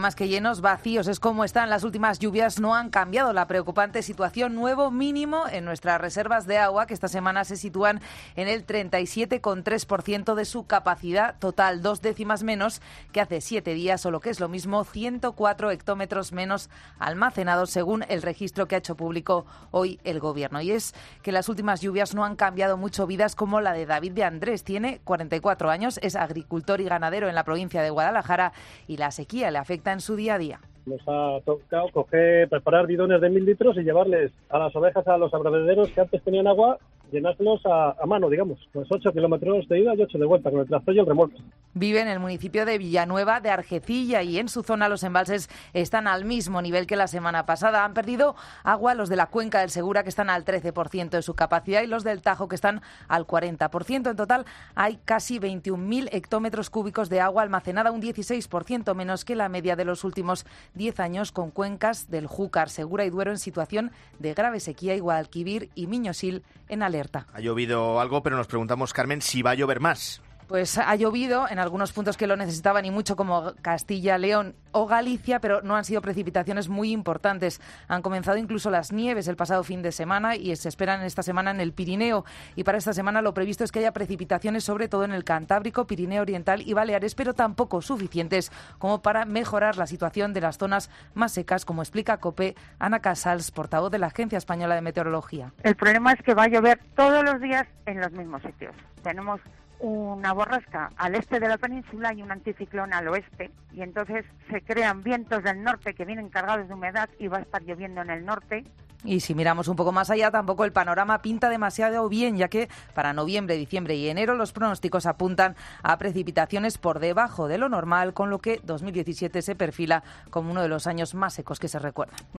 Más que llenos, vacíos. Es como están. Las últimas lluvias no han cambiado la preocupante situación. Nuevo mínimo en nuestras reservas de agua, que esta semana se sitúan en el 37,3% de su capacidad total, 2 décimas menos que hace 7 días, o lo que es lo mismo, 104 hectómetros menos almacenados, según el registro que ha hecho público hoy el Gobierno. Y es que las últimas lluvias no han cambiado mucho vidas como la de David de Andrés. Tiene 44 años, es agricultor y ganadero en la provincia de Guadalajara y la sequía le afecta en su día a día. Nos ha tocado preparar bidones de 1.000 litros y llevarles a las ovejas a los abrevederos que antes tenían agua, llenárselos a mano, digamos. Pues 8 kilómetros de ida y 8 de vuelta, con el tractor y el remolque. Vive en el municipio de Villanueva de Argecilla y en su zona los embalses están al mismo nivel que la semana pasada. Han perdido agua los de la cuenca del Segura, que están al 13% de su capacidad, y los del Tajo, que están al 40%. En total hay casi 21.000 hectómetros cúbicos de agua almacenada, un 16% menos que la media de los últimos 10 años, con cuencas del Júcar, Segura y Duero en situación de grave sequía, y Guadalquivir y Miñosil en alerta. Ha llovido algo, pero nos preguntamos, Carmen, si va a llover más. Pues ha llovido en algunos puntos que lo necesitaban y mucho, como Castilla, León o Galicia, pero no han sido precipitaciones muy importantes. Han comenzado incluso las nieves el pasado fin de semana y se esperan esta semana en el Pirineo. Y para esta semana lo previsto es que haya precipitaciones sobre todo en el Cantábrico, Pirineo Oriental y Baleares, pero tampoco suficientes como para mejorar la situación de las zonas más secas, como explica COPE Ana Casals, portavoz de la Agencia Española de Meteorología. El problema es que va a llover todos los días en los mismos sitios. Tenemos una borrasca al este de la península y un anticiclón al oeste, y entonces se crean vientos del norte que vienen cargados de humedad y va a estar lloviendo en el norte. Y si miramos un poco más allá, tampoco el panorama pinta demasiado bien, ya que para noviembre, diciembre y enero los pronósticos apuntan a precipitaciones por debajo de lo normal, con lo que 2017 se perfila como uno de los años más secos que se recuerdan.